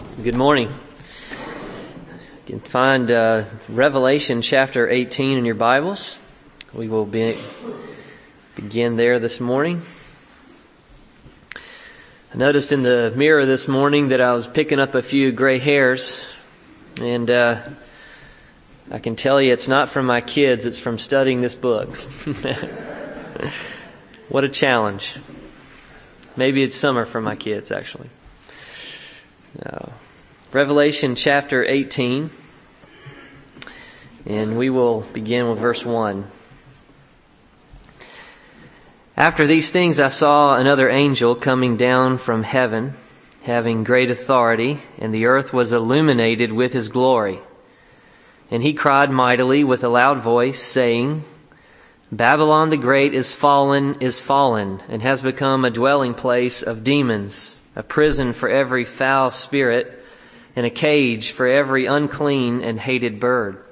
Good morning. You can find Revelation chapter 18 in your Bibles. We will begin there this morning. I noticed in the mirror this morning that I was picking up a few gray hairs, and I can tell you it's not from my kids, it's from studying this book. What a challenge. Maybe it's summer for my kids, actually. No. Revelation chapter 18, and we will begin with verse 1. After these things I saw another angel coming down from heaven, having great authority, and the earth was illuminated with his glory. And he cried mightily with a loud voice, saying, Babylon the Great is fallen, and has become a dwelling place of demons, a prison for every foul spirit, and a cage for every unclean and hated bird.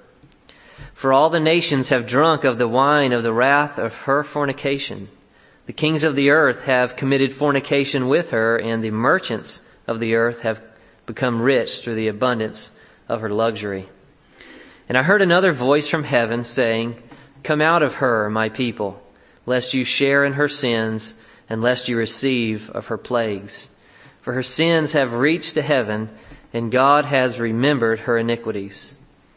For all the nations have drunk of the wine of the wrath of her fornication. The kings of the earth have committed fornication with her, and the merchants of the earth have become rich through the abundance of her luxury. And I heard another voice from heaven saying, Come out of her, my people, lest you share in her sins, and lest you receive of her plagues. For her sins have reached to heaven, and God has remembered her iniquities.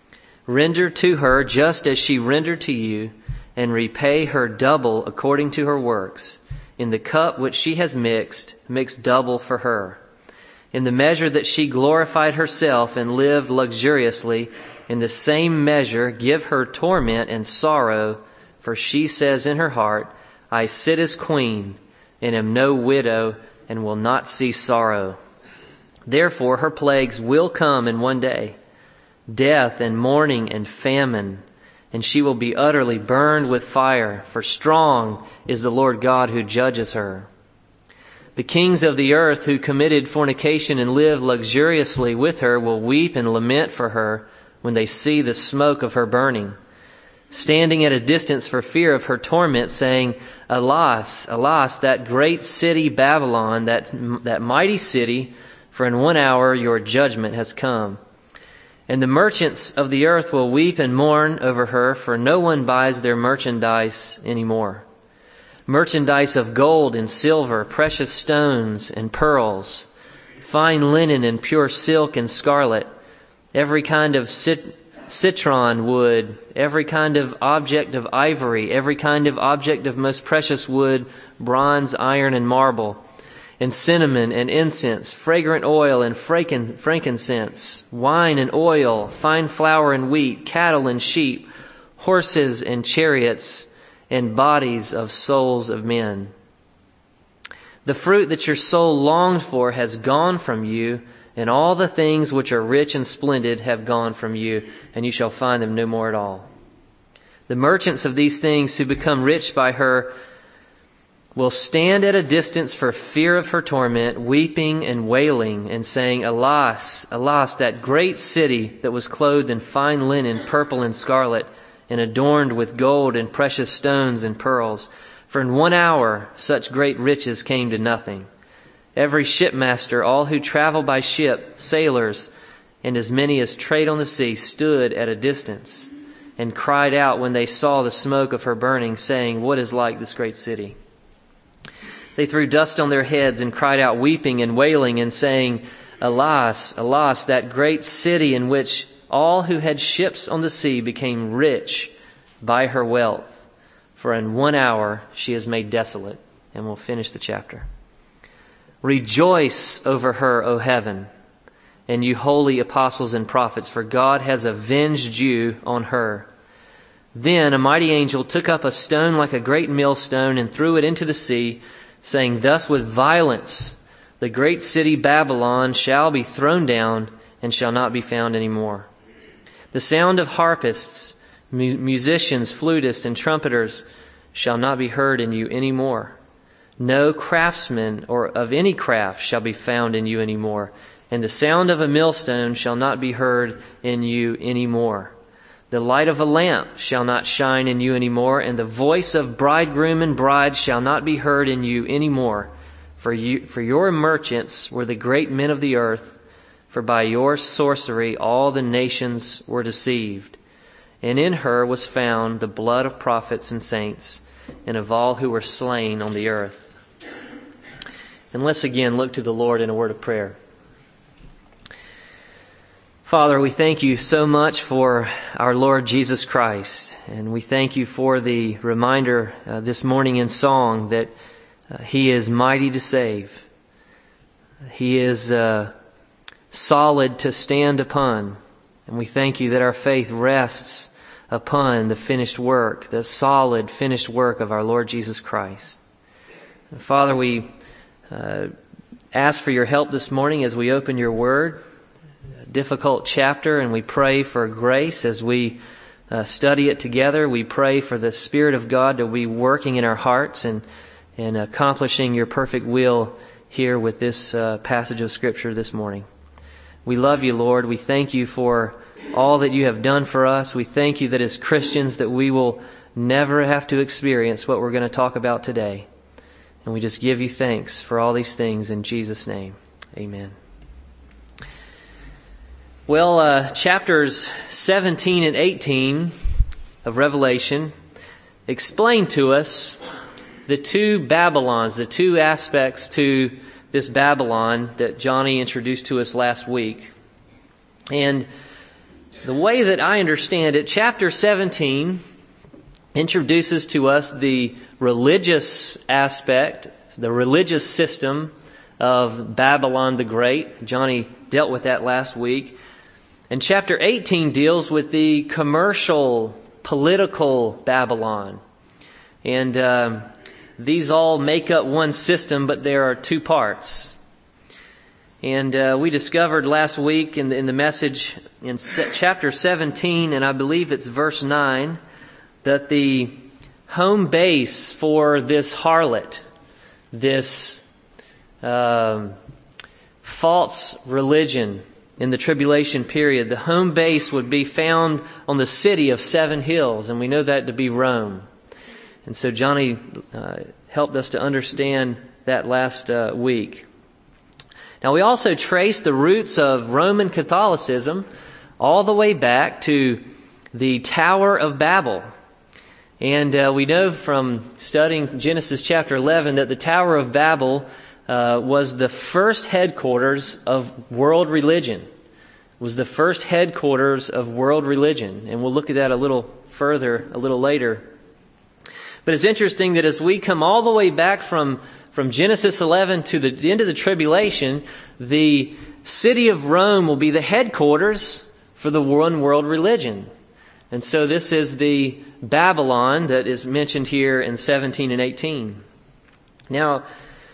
Render to her just as she rendered to you, and repay her double according to her works. In the cup which she has mix double for her. In the measure that she glorified herself and lived luxuriously, in the same measure give her torment and sorrow, for she says in her heart, I sit as queen, and am no widow, and will not see sorrow. Therefore her plagues will come in one day, death and mourning and famine, and she will be utterly burned with fire, for strong is the Lord God who judges her. The kings of the earth who committed fornication and lived luxuriously with her will weep and lament for her when they see the smoke of her burning, standing at a distance for fear of her torment, saying, Alas, alas, that great city Babylon, that mighty city, for in 1 hour your judgment has come. And the merchants of the earth will weep and mourn over her, for no one buys their merchandise anymore. Merchandise of gold and silver, precious stones and pearls, fine linen and pure silk and scarlet, every kind of citron wood, every kind of object of ivory, every kind of object of most precious wood, bronze, iron, and marble, and cinnamon and incense, fragrant oil and frankincense, wine and oil, fine flour and wheat, cattle and sheep, horses and chariots, and bodies of souls of men. The fruit that your soul longed for has gone from you, and all the things which are rich and splendid have gone from you, and you shall find them no more at all. The merchants of these things who become rich by her will stand at a distance for fear of her torment, weeping and wailing, and saying, Alas, alas, that great city that was clothed in fine linen, purple and scarlet, and adorned with gold and precious stones and pearls. For in 1 hour such great riches came to nothing. Every shipmaster, all who travel by ship, sailors, and as many as trade on the sea, stood at a distance, and cried out when they saw the smoke of her burning, saying, What is like this great city? They threw dust on their heads and cried out, weeping and wailing, and saying, Alas, alas, that great city in which all who had ships on the sea became rich by her wealth. For in 1 hour she is made desolate. And we'll finish the chapter. Rejoice over her, O heaven, and you holy apostles and prophets, for God has avenged you on her. Then a mighty angel took up a stone like a great millstone and threw it into the sea, saying, Thus with violence the great city Babylon shall be thrown down and shall not be found any more. The sound of harpists, musicians, flutists, and trumpeters shall not be heard in you any more. No craftsman or of any craft shall be found in you any more, and the sound of a millstone shall not be heard in you any more. The light of a lamp shall not shine in you any more, and the voice of bridegroom and bride shall not be heard in you any more. For your merchants were the great men of the earth, For by your sorcery all the nations were deceived. And in her was found the blood of prophets and saints, and of all who were slain on the earth. And let's again look to the Lord in a word of prayer. Father, we thank you so much for our Lord Jesus Christ, and we thank you for the reminder this morning in song that He is mighty to save. He is solid to stand upon, and we thank you that our faith rests upon the finished work, the solid finished work of our Lord Jesus Christ. And Father, we ask for your help this morning as we open your word, a difficult chapter, and we pray for grace as we study it together. We pray for the Spirit of God to be working in our hearts and accomplishing your perfect will here with this passage of Scripture this morning. We love you, Lord. We thank you for all that you have done for us. We thank you that as Christians that we will never have to experience what we're going to talk about today. And we just give you thanks for all these things in Jesus' name. Amen. Well, chapters 17 and 18 of Revelation explain to us the two Babylons, the two aspects to this Babylon that Johnny introduced to us last week. And the way that I understand it, chapter 17 introduces to us the religious aspect, the religious system of Babylon the Great. Johnny dealt with that last week. And chapter 18 deals with the commercial, political Babylon. And these all make up one system, but there are two parts. And we discovered last week in the message in chapter 17, and I believe it's verse 9, that the home base for this harlot, this false religion in the tribulation period, the home base would be found on the city of seven hills, and we know that to be Rome. And so Johnny helped us to understand that last week. Now we also trace the roots of Roman Catholicism all the way back to the Tower of Babel. And we know from studying Genesis chapter 11 that the Tower of Babel was the first headquarters of world religion. It was the first headquarters of world religion. And we'll look at that a little further, a little later. But it's interesting that as we come all the way back from Genesis 11 to the end of the tribulation, the city of Rome will be the headquarters for the one world religion. And so this is the Babylon that is mentioned here in 17 and 18. Now,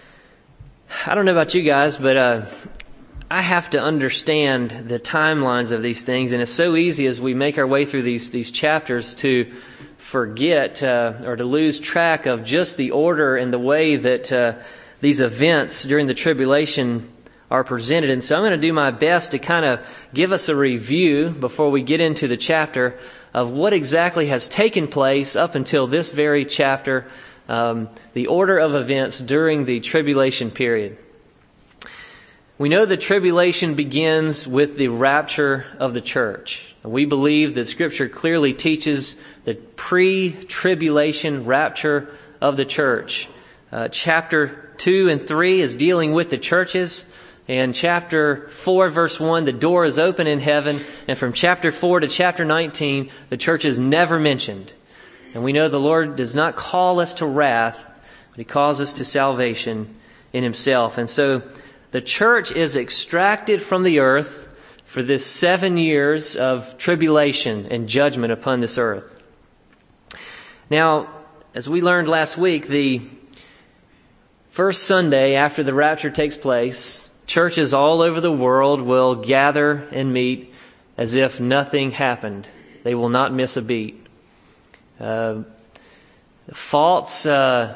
I don't know about you guys, but I have to understand the timelines of these things, and it's so easy as we make our way through these chapters to forget or to lose track of just the order and the way that these events during the tribulation are presented. And so I'm going to do my best to kind of give us a review before we get into the chapter of what exactly has taken place up until this very chapter, the order of events during the tribulation period. We know the tribulation begins with the rapture of the church. We believe that Scripture clearly teaches the pre-tribulation rapture of the church. Chapter 2 and 3 is dealing with the churches. And chapter 4, verse 1, the door is open in heaven. And from chapter 4 to chapter 19, the church is never mentioned. And we know the Lord does not call us to wrath, but He calls us to salvation in Himself. And so the church is extracted from the earth for this 7 years of tribulation and judgment upon this earth. Now, as we learned last week, the first Sunday after the rapture takes place, churches all over the world will gather and meet as if nothing happened. They will not miss a beat. False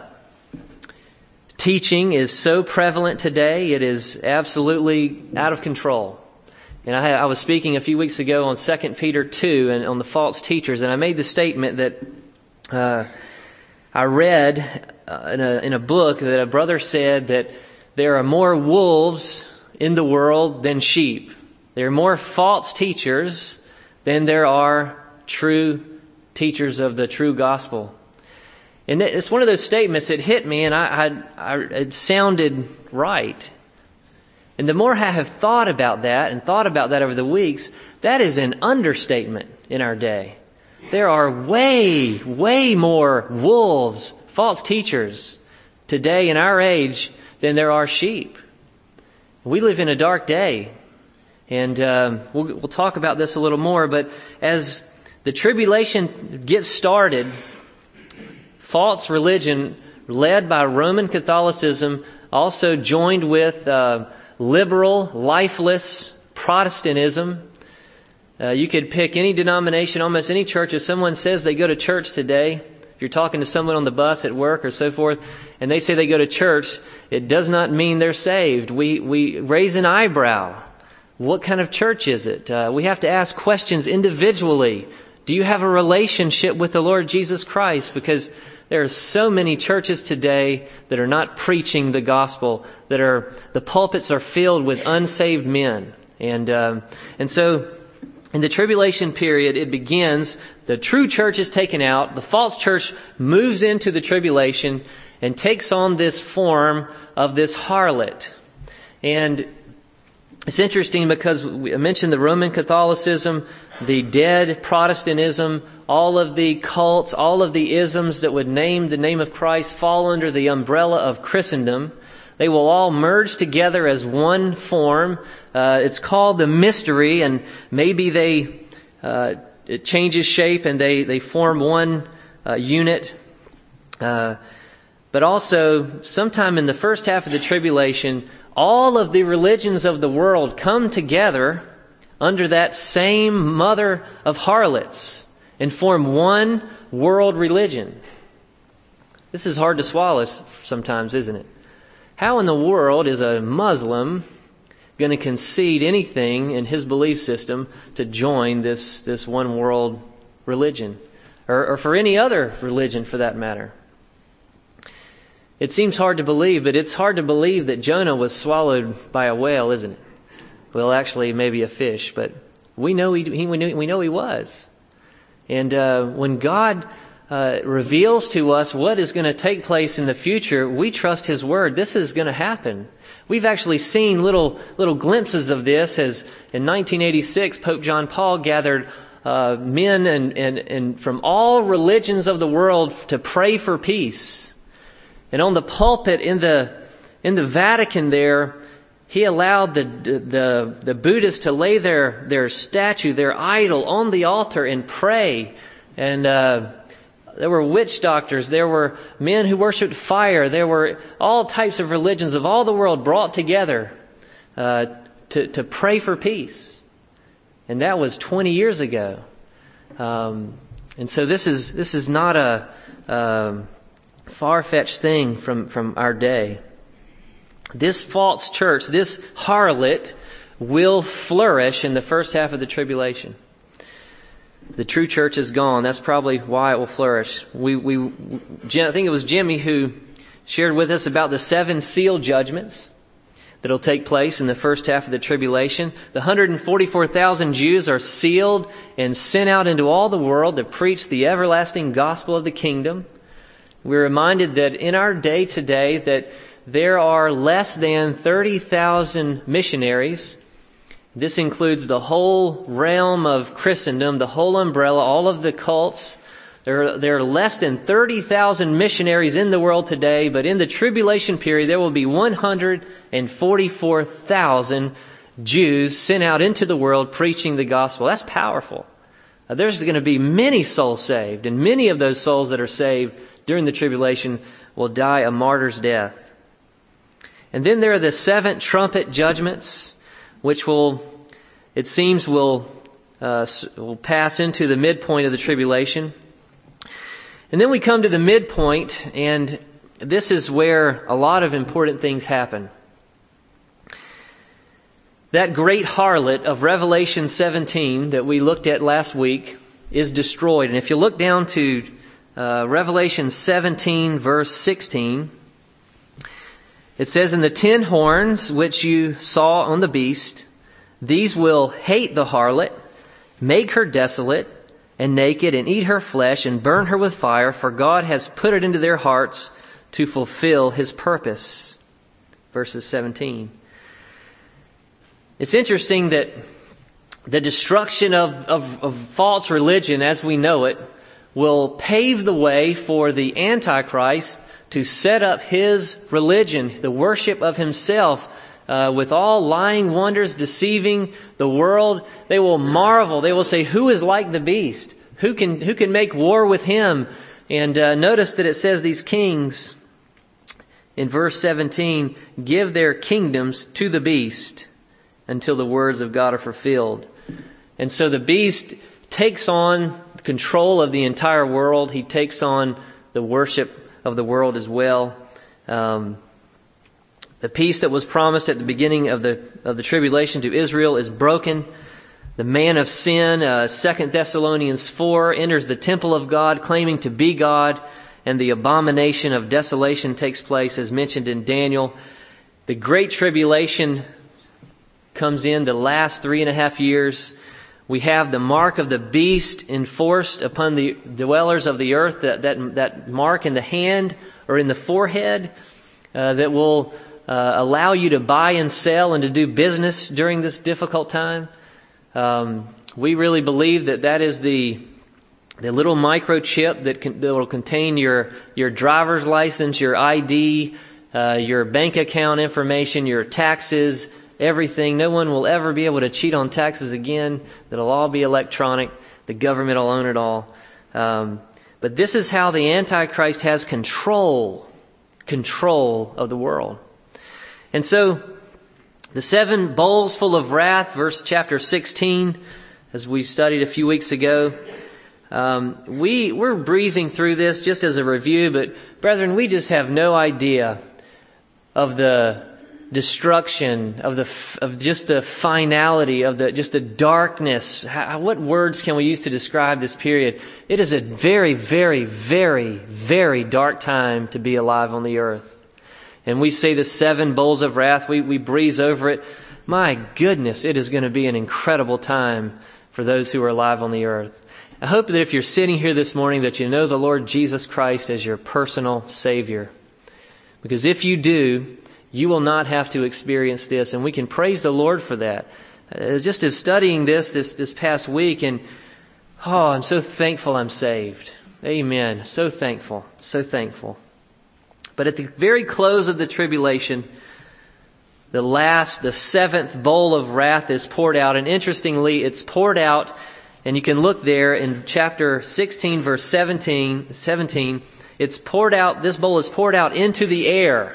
teaching is so prevalent today, it is absolutely out of control. And I was speaking a few weeks ago on 2 Peter 2 and on the false teachers, and I made the statement that I read in a book that a brother said that there are more wolves in the world than sheep. There are more false teachers than there are true teachers of the true gospel. And it's one of those statements that hit me, and it sounded right. And the more I have thought about that over the weeks, that is an understatement in our day. There are way, way more wolves, false teachers today in our age than there are sheep. We live in a dark day. And we'll talk about this a little more, but as the tribulation gets started, false religion led by Roman Catholicism also joined with liberal, lifeless Protestantism. You could pick any denomination, almost any church. If someone says they go to church today, if you're talking to someone on the bus at work or so forth, and they say they go to church, it does not mean they're saved. We raise an eyebrow. What kind of church is it? We have to ask questions individually. Do you have a relationship with the Lord Jesus Christ? Because there are so many churches today that are not preaching the gospel, the pulpits are filled with unsaved men. And so in the tribulation period, it begins, the true church is taken out, the false church moves into the tribulation and takes on this form of this harlot. And it's interesting because I mentioned the Roman Catholicism, the dead Protestantism, all of the cults, all of the isms that would name the name of Christ fall under the umbrella of Christendom. They will all merge together as one form. It's called the mystery, and maybe it changes shape and they form one unit. But also, sometime in the first half of the tribulation, all of the religions of the world come together under that same mother of harlots and form one world religion. This is hard to swallow sometimes, isn't it? How in the world is a Muslim going to concede anything in his belief system to join this one world religion? Or for any other religion for that matter? It seems hard to believe, but it's hard to believe that Jonah was swallowed by a whale, isn't it? Well, actually, maybe a fish, but we know he was. And when God reveals to us what is going to take place in the future, we trust His Word. This is going to happen. We've actually seen little glimpses of this as in 1986, Pope John Paul gathered men and from all religions of the world to pray for peace. And on the pulpit in the Vatican there, he allowed the Buddhists to lay their statue, their idol, on the altar and pray. And there were witch doctors, there were men who worshipped fire, there were all types of religions of all the world brought together to pray for peace. And that was 20 years ago. And so this is not a far-fetched thing from our day. This false church, this harlot, will flourish in the first half of the tribulation. The true church is gone. That's probably why it will flourish. I think it was Jimmy who shared with us about the 7 seal judgments that'll take place in the first half of the tribulation. The 144,000 Jews are sealed and sent out into all the world to preach the everlasting gospel of the kingdom. We're reminded that in our day today that there are less than 30,000 missionaries. This includes the whole realm of Christendom, the whole umbrella, all of the cults. There are less than 30,000 missionaries in the world today, but in the tribulation period there will be 144,000 Jews sent out into the world preaching the gospel. That's powerful. There's going to be many souls saved, and many of those souls that are saved during the tribulation will die a martyr's death. And then there are the 7 trumpet judgments, which will pass into the midpoint of the tribulation. And then we come to the midpoint, and this is where a lot of important things happen. That great harlot of Revelation 17 that we looked at last week is destroyed. And if you look down to Revelation 17, verse 16, it says, "And the 10 horns which you saw on the beast, These will hate the harlot, make her desolate and naked, and eat her flesh, and burn her with fire, for God has put it into their hearts to fulfill His purpose. Verses 17. It's interesting that the destruction of false religion as we know it will pave the way for the Antichrist to set up his religion, the worship of himself, with all lying wonders, deceiving the world. They will marvel. They will say, who is like the beast? Who can make war with him? And notice that it says these kings, in verse 17, give their kingdoms to the beast until the words of God are fulfilled. And so the beast takes on control of the entire world. He takes on the worship of the world as well. The peace that was promised at the beginning of the tribulation to Israel is broken. The man of sin, 2 Thessalonians 4, enters the temple of God claiming to be God, and the abomination of desolation takes place as mentioned in Daniel. The great tribulation comes in the last 3.5 years. We have the mark of the beast enforced upon the dwellers of the earth, that mark in the hand or in the forehead that will allow you to buy and sell and to do business during this difficult time. We really believe that is the little microchip that will contain your driver's license, your ID, your bank account information, your taxes, everything. No one will ever be able to cheat on taxes again. It'll all be electronic. The government will own it all. But this is how the Antichrist has control of the world. And so, the 7 bowls full of wrath, chapter 16, as we studied a few weeks ago. We're breezing through this just as a review, but brethren, we just have no idea of the destruction, of just the finality, of just the darkness. What words can we use to describe this period? It is a very, very, very, very dark time to be alive on the earth. And we say the 7 bowls of wrath, we breeze over it. My goodness, it is going to be an incredible time for those who are alive on the earth. I hope that if you're sitting here this morning that you know the Lord Jesus Christ as your personal Savior. Because if you do, you will not have to experience this. And we can praise the Lord for that. Just as studying this past week, and I'm so thankful I'm saved. Amen. So thankful. So thankful. But at the very close of the tribulation, the 7th bowl of wrath is poured out. And interestingly, it's poured out, and you can look there in chapter 16, verse 17. It's poured out, this bowl is poured out into the air.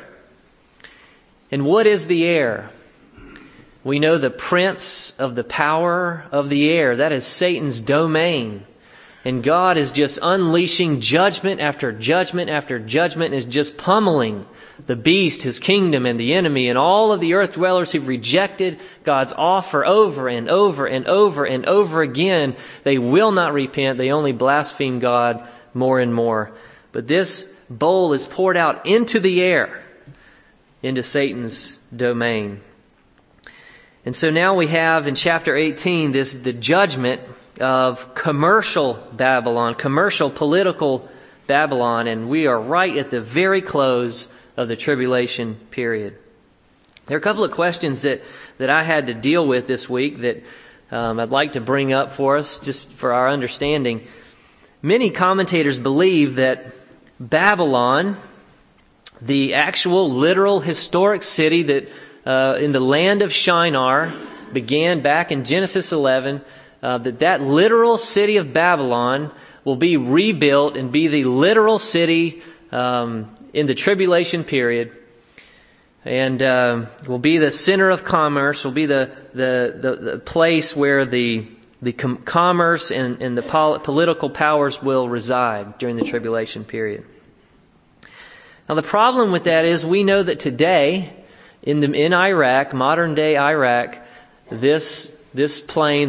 And what is the air? We know the prince of the power of the air. That is Satan's domain. And God is just unleashing judgment after judgment after judgment, and is just pummeling the beast, his kingdom, and the enemy, and all of the earth dwellers who've rejected God's offer over and over and over and over again. They will not repent. They only blaspheme God more and more. But this bowl is poured out into the air, into Satan's domain. And so now we have in chapter 18 the judgment of commercial Babylon, commercial political Babylon, and we are right at the very close of the tribulation period. There are a couple of questions that I had to deal with this week that I'd like to bring up for us, just for our understanding. Many commentators believe that Babylon, the actual literal historic city that in the land of Shinar began back in Genesis 11, that literal city of Babylon will be rebuilt and be the literal city in the tribulation period, and will be the center of commerce, will be the place where the commerce and the political powers will reside during the tribulation period. Now the problem with that is we know that today in Iraq, modern day Iraq, this plain,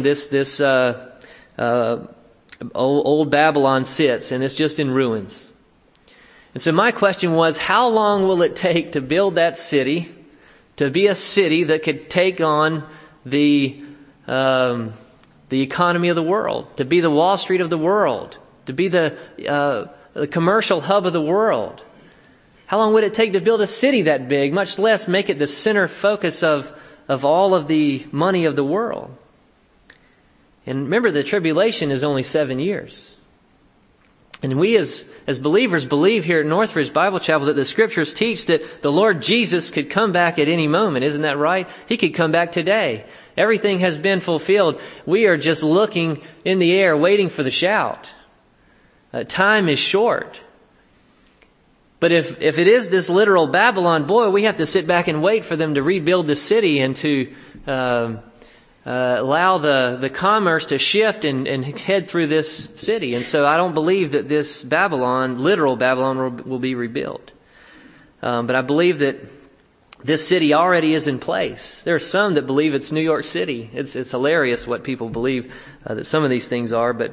old Babylon sits, and it's just in ruins. And so my question was, how long will it take to build that city, to be a city that could take on the the economy of the world, to be the Wall Street of the world, to be the commercial hub of the world. How long would it take to build a city that big, much less make it the center focus of all of the money of the world? And remember, the tribulation is only 7 years. And we as believers believe here at Northridge Bible Chapel that the Scriptures teach that the Lord Jesus could come back at any moment. Isn't that right? He could come back today. Everything has been fulfilled. We are just looking in the air, waiting for the shout. Time is short. But if it is this literal Babylon, boy, we have to sit back and wait for them to rebuild the city and to allow the commerce to shift and head through this city. And so I don't believe that this Babylon, literal Babylon, will be rebuilt. But I believe that this city already is in place. There are some that believe it's New York City. It's hilarious what people believe that some of these things are, but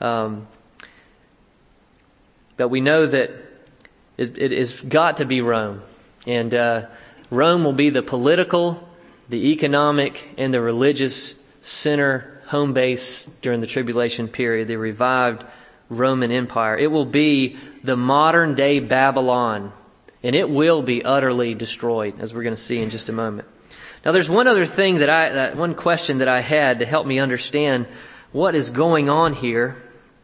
we know that it has got to be Rome. And Rome will be the political, the economic, and the religious center, home base during the tribulation period, the revived Roman Empire. It will be the modern day Babylon, and it will be utterly destroyed, as we're going to see in just a moment. Now, there's one other thing one question that I had to help me understand what is going on here.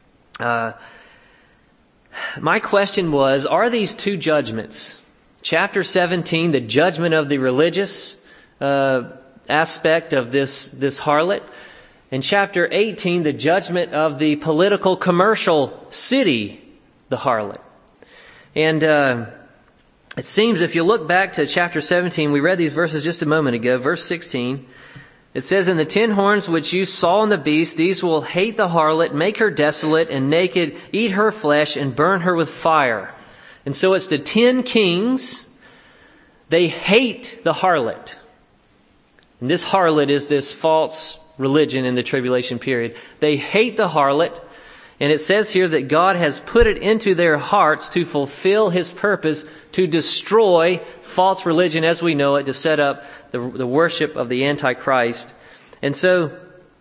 My question was, are these two judgments, chapter 17, the judgment of the religious aspect of this harlot, and chapter 18, the judgment of the political commercial city, the harlot? And it seems if you look back to chapter 17, we read these verses just a moment ago, verse 16, it says, "And the 10 horns which you saw in the beast, these will hate the harlot, make her desolate and naked, eat her flesh, and burn her with fire." And so it's the 10 kings. They hate the harlot. And this harlot is this false religion in the tribulation period. They hate the harlot. And it says here that God has put it into their hearts to fulfill His purpose to destroy false religion as we know it, to set up the worship of the Antichrist. And so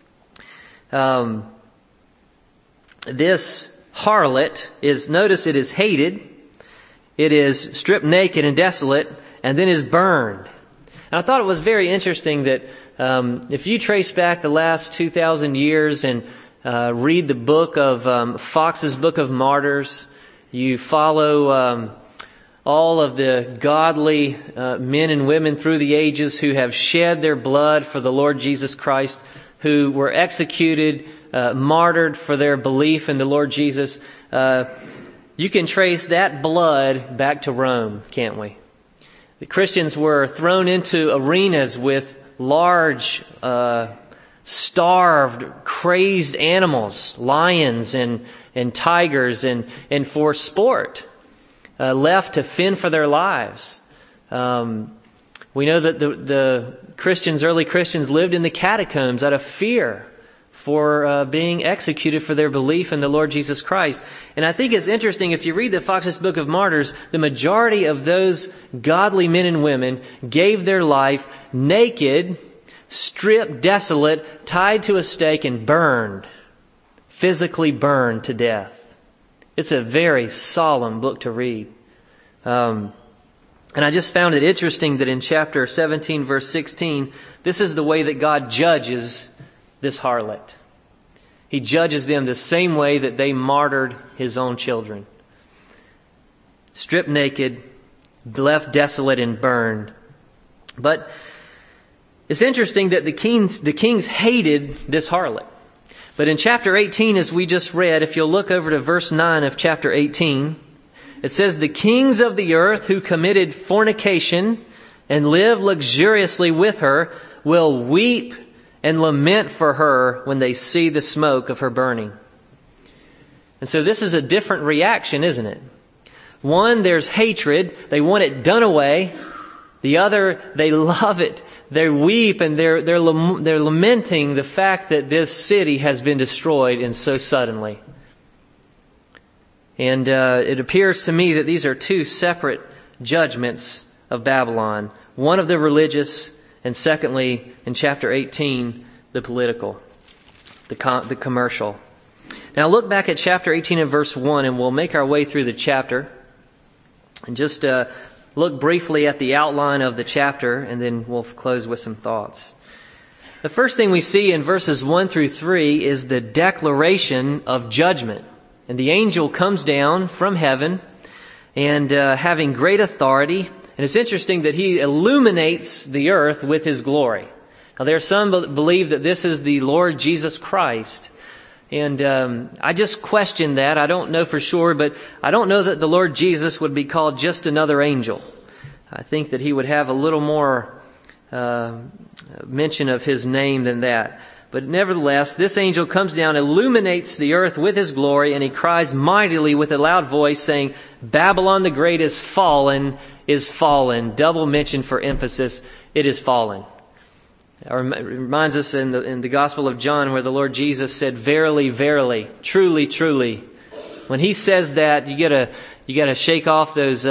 this harlot is, notice it is hated, it is stripped naked and desolate, and then is burned. And I thought it was very interesting that if you trace back the last 2,000 years and read the book of Fox's Book of Martyrs, you follow all of the godly men and women through the ages who have shed their blood for the Lord Jesus Christ, who were executed, martyred for their belief in the Lord Jesus. You can trace that blood back to Rome, can't we? The Christians were thrown into arenas with large, starved, crazed animals, lions and tigers, and for sport, left to fend for their lives. We know that the Christians, early Christians, lived in the catacombs out of fear for being executed for their belief in the Lord Jesus Christ. And I think it's interesting, if you read the Fox's Book of Martyrs, the majority of those godly men and women gave their life naked, stripped, desolate, tied to a stake, and burned, physically burned to death. It's a very solemn book to read. And I just found it interesting that in chapter 17, verse 16, this is the way that God judges this harlot. He judges them the same way that they martyred His own children. Stripped naked, left desolate, and burned. But it's interesting that the kings hated this harlot. But in chapter 18, as we just read, if you'll look over to verse 9 of chapter 18, it says, "The kings of the earth who committed fornication and live luxuriously with her will weep and lament for her when they see the smoke of her burning." And so this is a different reaction, isn't it? One, there's hatred. They want it done away. The other, they love it. They weep and they're lamenting the fact that this city has been destroyed and so suddenly. And it appears to me that these are two separate judgments of Babylon. One of the religious, and secondly, in chapter 18, the political, the commercial. Now look back at chapter 18 and verse 1, and we'll make our way through the chapter. And just look briefly at the outline of the chapter, and then we'll close with some thoughts. The first thing we see in verses 1 through 3 is the declaration of judgment. And the angel comes down from heaven, and having great authority. And it's interesting that he illuminates the earth with his glory. Now there are some that believe that this is the Lord Jesus Christ. And I just question that. I don't know for sure, but I don't know that the Lord Jesus would be called just another angel. I think that he would have a little more mention of his name than that. But nevertheless, this angel comes down, illuminates the earth with his glory, and he cries mightily with a loud voice, saying, Babylon the Great is fallen, is fallen. Double mention for emphasis, it is fallen. It reminds us in the Gospel of John where the Lord Jesus said, Verily, verily, truly, truly. When he says that, you gotta shake off those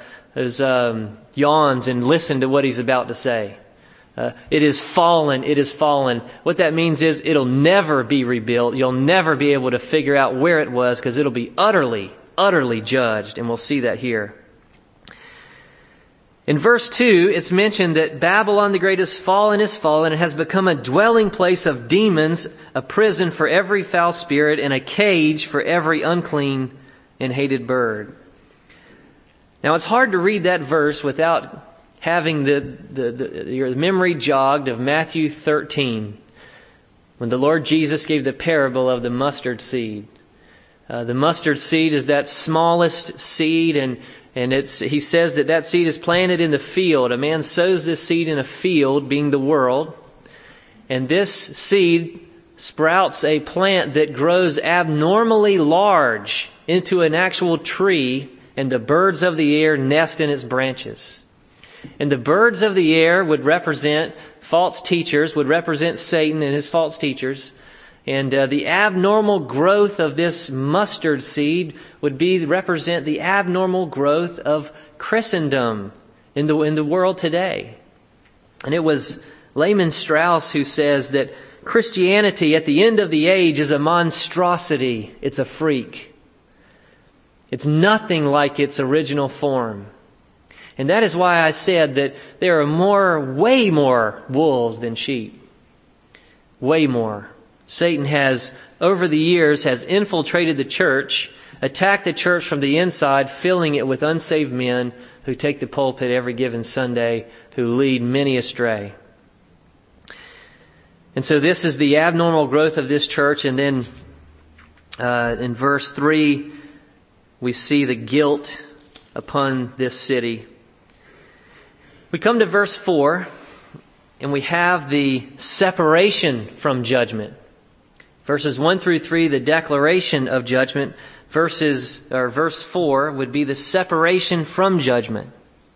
yawns and listen to what he's about to say. It is fallen, it is fallen. What that means is it'll never be rebuilt. You'll never be able to figure out where it was because it'll be utterly, utterly judged. And we'll see that here. In verse 2, it's mentioned that Babylon the Great is fallen, and has become a dwelling place of demons, a prison for every foul spirit, and a cage for every unclean and hated bird. Now it's hard to read that verse without having your memory jogged of Matthew 13, when the Lord Jesus gave the parable of the mustard seed. The mustard seed is that smallest seed, and he says that seed is planted in the field. A man sows this seed in a field, being the world, and this seed sprouts a plant that grows abnormally large into an actual tree, and the birds of the air nest in its branches. And the birds of the air would represent false teachers, would represent Satan and his false teachers. And the abnormal growth of this mustard seed would represent the abnormal growth of Christendom in the world today. And it was Lehman Strauss who says that Christianity at the end of the age is a monstrosity. It's a freak. It's nothing like its original form. And that is why I said that there are way more wolves than sheep. Way more. Satan has, over the years, has infiltrated the church, attacked the church from the inside, filling it with unsaved men who take the pulpit every given Sunday, who lead many astray. And so this is the abnormal growth of this church. And then in verse 3, we see the guilt upon this city. We come to verse 4, and we have the separation from judgment. Verses 1 through 3, the declaration of judgment. Verse 4 would be the separation from judgment.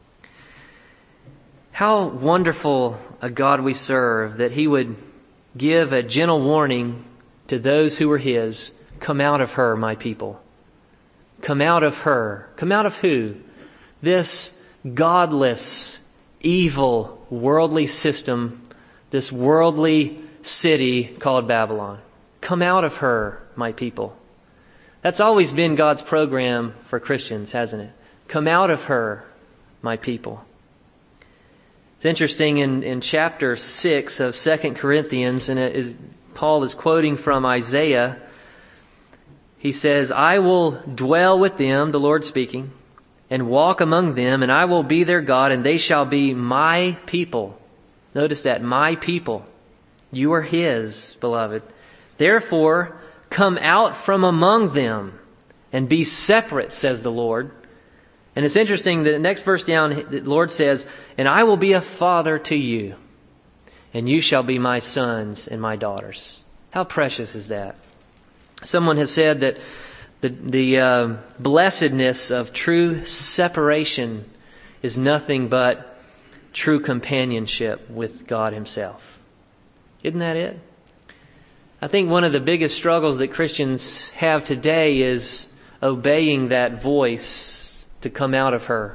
How wonderful a God we serve, that He would give a gentle warning to those who are His. Come out of her, my people. Come out of her. Come out of who? This godless, evil, worldly system, this worldly city called Babylon. Come out of her, my people. That's always been God's program for Christians, hasn't it? Come out of her, my people. It's interesting in chapter 6 of 2 Corinthians, and Paul is quoting from Isaiah. He says, I will dwell with them, the Lord speaking, and walk among them, and I will be their God, and they shall be my people. Notice that, my people. You are His, beloved. Therefore, come out from among them and be separate, says the Lord. And it's interesting that the next verse down, the Lord says, and I will be a father to you, and you shall be my sons and my daughters. How precious is that? Someone has said that the blessedness of true separation is nothing but true companionship with God Himself. Isn't that it? I think one of the biggest struggles that Christians have today is obeying that voice to come out of her,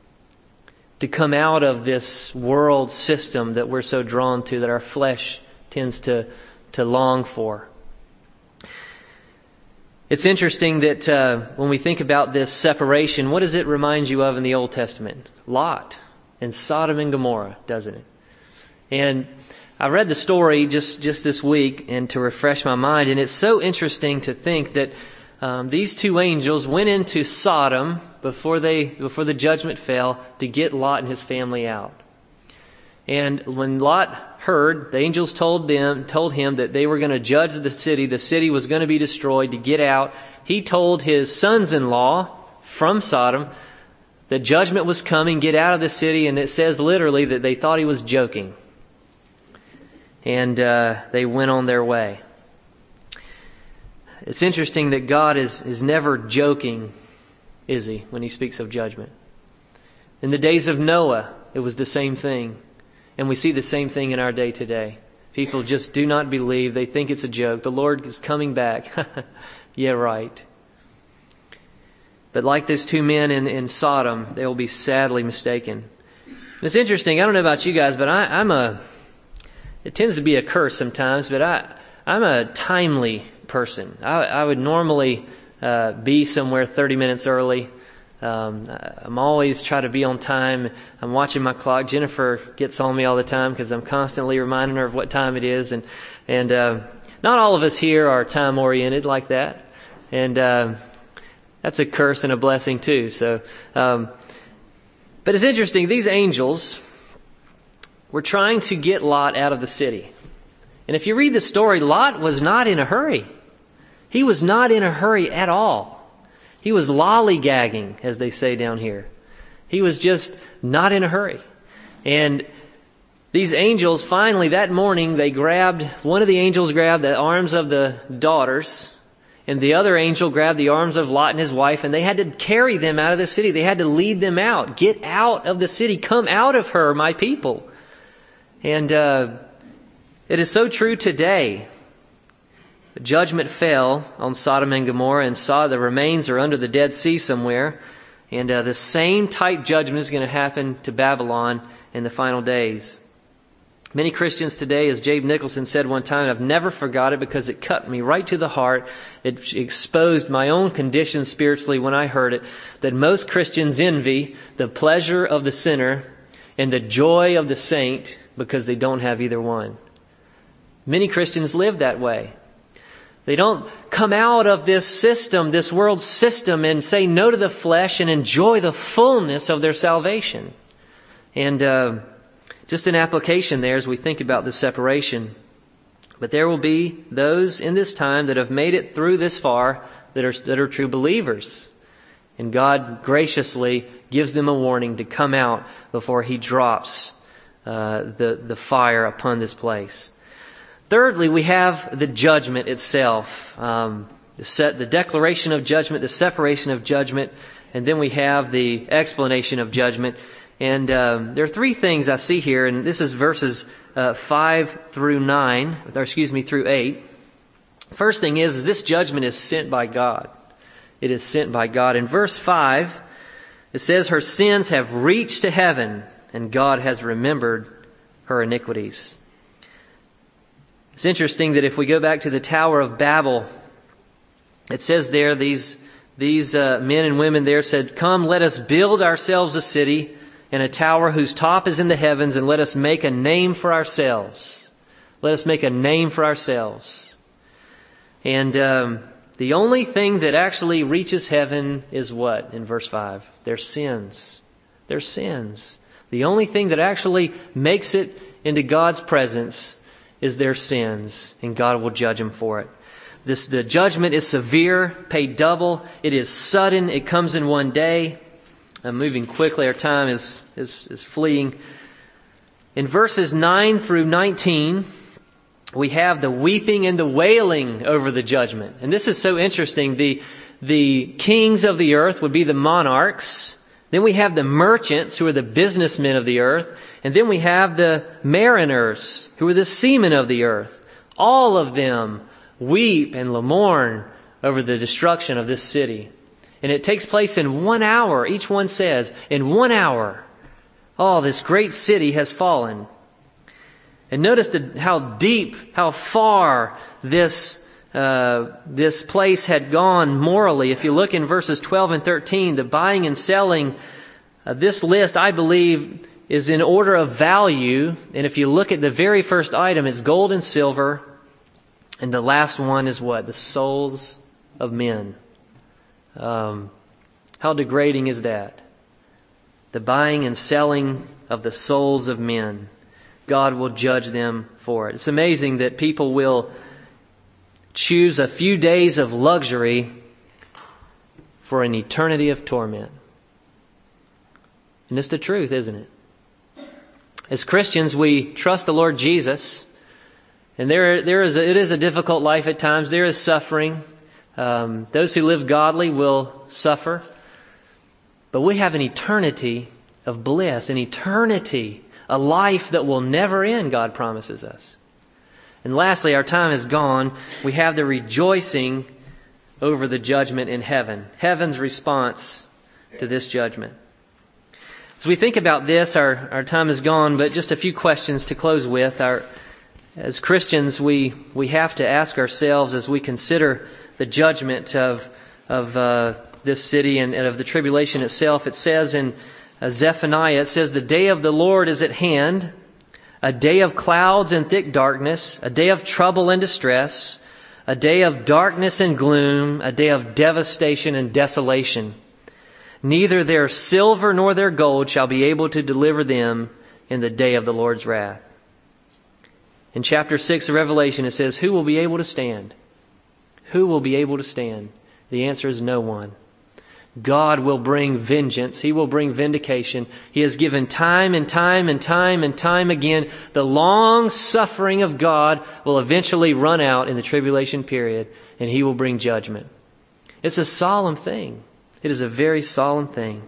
to come out of this world system that we're so drawn to, that our flesh tends to long for. It's interesting that when we think about this separation, what does it remind you of in the Old Testament? Lot and Sodom and Gomorrah, doesn't it? And I read the story just this week and to refresh my mind, and it's so interesting to think that these two angels went into Sodom before the judgment fell to get Lot and his family out. And when Lot heard, the angels told him that they were going to judge the city was going to be destroyed to get out. He told his sons-in-law from Sodom that judgment was coming, get out of the city, and it says literally that they thought he was joking. And they went on their way. It's interesting that God is never joking, is he, when he speaks of judgment. In the days of Noah, it was the same thing. And we see the same thing in our day today. People just do not believe. They think it's a joke. The Lord is coming back. Yeah, right. But like those two men in Sodom, they will be sadly mistaken. And it's interesting. I don't know about you guys, but it tends to be a curse sometimes, but I'm a timely person. I would normally be somewhere 30 minutes early. I'm always try to be on time. I'm watching my clock. Jennifer gets on me all the time because I'm constantly reminding her of what time it is. And not all of us here are time oriented like that. And that's a curse and a blessing too. So, but it's interesting. These angels were trying to get Lot out of the city. And if you read the story, Lot was not in a hurry. He was not in a hurry at all. He was lollygagging, as they say down here. He was just not in a hurry. And these angels, finally, that morning, one of the angels grabbed the arms of the daughters, and the other angel grabbed the arms of Lot and his wife, and they had to carry them out of the city. They had to lead them out. Get out of the city. Come out of her, my people. And it is so true today. The judgment fell on Sodom and Gomorrah, and the remains are under the Dead Sea somewhere. And the same type judgment is going to happen to Babylon in the final days. Many Christians today, as Jabe Nicholson said one time, I've never forgot it because it cut me right to the heart. It exposed my own condition spiritually when I heard it, that most Christians envy the pleasure of the sinner and the joy of the saint because they don't have either one. Many Christians live that way. They don't come out of this system, this world system, and say no to the flesh and enjoy the fullness of their salvation. And just an application there as we think about the separation. But there will be those in this time that have made it through this far that are true believers. And God graciously gives them a warning to come out before He drops the fire upon this place. Thirdly, we have the judgment itself, the declaration of judgment, the separation of judgment, and then we have the explanation of judgment. And there are three things I see here, and this is verses 5 through 8. First thing is this judgment is sent by God. It is sent by God. In verse 5, it says, her sins have reached to heaven, and God has remembered her iniquities. It's interesting that if we go back to the Tower of Babel, it says there, these men and women there said, come, let us build ourselves a city and a tower whose top is in the heavens, and let us make a name for ourselves. Let us make a name for ourselves. And the only thing that actually reaches heaven is what? In verse 5, their sins. Their sins. The only thing that actually makes it into God's presence is their sins, and God will judge them for it. The judgment is severe, paid double. It is sudden. It comes in one day. I'm moving quickly. Our time is fleeing. In verses 9 through 19, we have the weeping and the wailing over the judgment. And this is so interesting. The kings of the earth would be the monarchs. Then we have the merchants, who are the businessmen of the earth. And then we have the mariners, who are the seamen of the earth. All of them weep and mourn over the destruction of this city. And it takes place in 1 hour. Each one says, in 1 hour, oh, this great city has fallen. And notice how deep, how far this place had gone morally. If you look in verses 12 and 13, the buying and selling, this list, I believe, is in order of value. And if you look at the very first item, it's gold and silver. And the last one is what? The souls of men. How degrading is that? The buying and selling of the souls of men. God will judge them for it. It's amazing that people will choose a few days of luxury for an eternity of torment. And it's the truth, isn't it? As Christians, we trust the Lord Jesus, and it is a difficult life at times. There is suffering. Those who live godly will suffer. But we have an eternity of bliss, an eternity, a life that will never end, God promises us. And lastly, our time is gone. We have the rejoicing over the judgment in heaven. Heaven's response to this judgment. As we think about this, our time is gone, but just a few questions to close with. As Christians, we have to ask ourselves as we consider the judgment of this city and of the tribulation itself. It says in Zephaniah, it says, "The day of the Lord is at hand, a day of clouds and thick darkness, a day of trouble and distress, a day of darkness and gloom, a day of devastation and desolation. Neither their silver nor their gold shall be able to deliver them in the day of the Lord's wrath." In chapter 6 of Revelation, it says, who will be able to stand? Who will be able to stand? The answer is no one. God will bring vengeance. He will bring vindication. He has given time and time and time and time again. The long suffering of God will eventually run out in the tribulation period, and He will bring judgment. It's a solemn thing. It is a very solemn thing.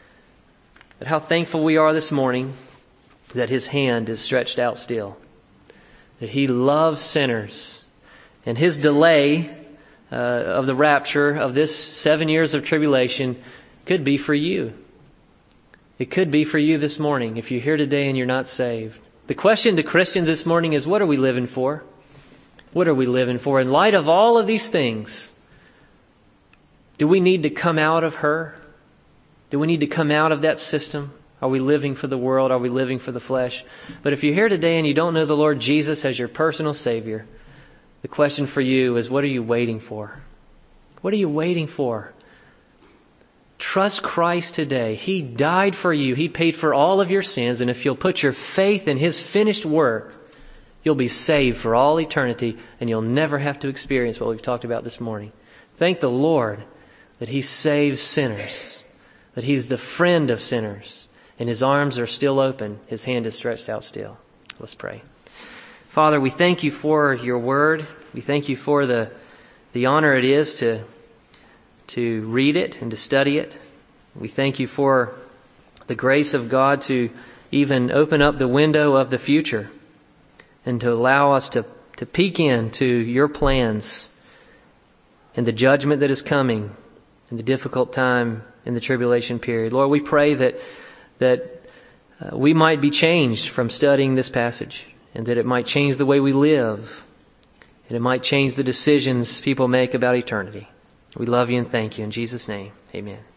But how thankful we are this morning that His hand is stretched out still. That He loves sinners. And His delay of the rapture of this 7 years of tribulation could be for you. It could be for you this morning if you're here today and you're not saved. The question to Christians this morning is, what are we living for? What are we living for? In light of all of these things, do we need to come out of her? Do we need to come out of that system? Are we living for the world? Are we living for the flesh? But if you're here today and you don't know the Lord Jesus as your personal Savior, the question for you is, what are you waiting for? What are you waiting for? Trust Christ today. He died for you. He paid for all of your sins. And if you'll put your faith in His finished work, you'll be saved for all eternity, and you'll never have to experience what we've talked about this morning. Thank the Lord that He saves sinners, that He's the friend of sinners, and His arms are still open. His hand is stretched out still. Let's pray. Father, we thank You for Your word. We thank You for the honor it is to read it and to study it. We thank You for the grace of God to even open up the window of the future and to allow us to peek into Your plans and the judgment that is coming in the difficult time in the tribulation period. Lord, we pray that we might be changed from studying this passage, and that it might change the way we live, and it might change the decisions people make about eternity. We love You and thank You. In Jesus' name, amen.